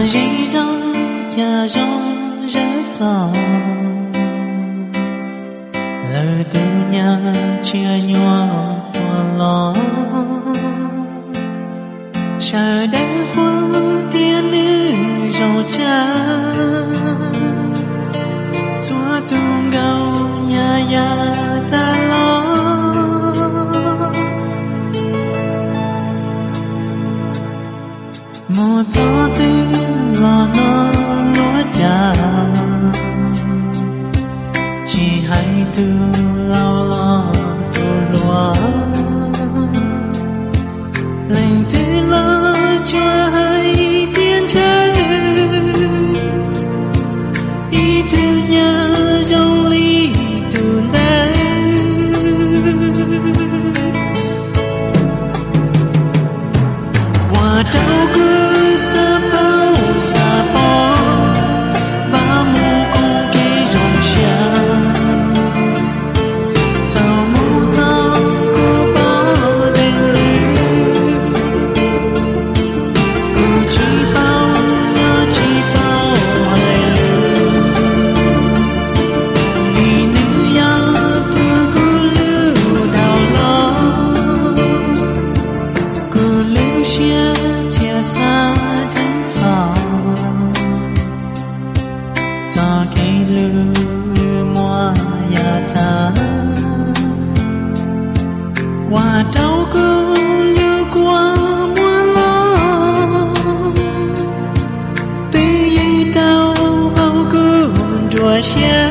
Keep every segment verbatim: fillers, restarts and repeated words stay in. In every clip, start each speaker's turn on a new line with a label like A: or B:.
A: gì gió nhà gió rất gió lời từ nhà chia nhòa hoa ló chờ đến hoa tiên nữ rau cha chúa tung gầu nhà nhà ta lo một gió tư lo nó lúa già chỉ hay từ lao lo tu lúa lệnh tư lo cho hay tiên trời ý tư nhà dòng ly tu nè hòa trao cứ xa bao xa bỏ ba mù con cây rồng xa tàu mù tàu cô bỏ đèn lưu cô chỉ bao nhớ chỉ bao hài vì nữ ya thư cô lưu đào lo cô lưu xa thia xa đến thọ ta cây lưu mua ya ta hoa đau cô lưu qua mua lo từ giây đau âu cô đùa xa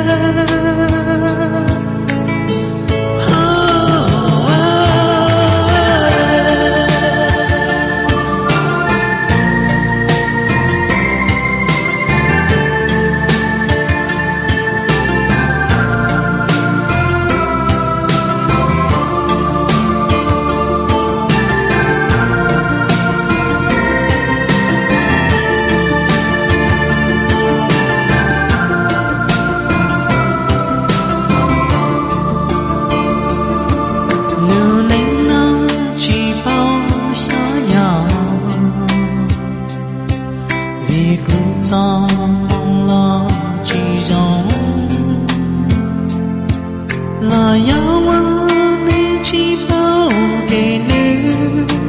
A: gió mong lo chỉ rong là gió nên chỉ bao kề lưu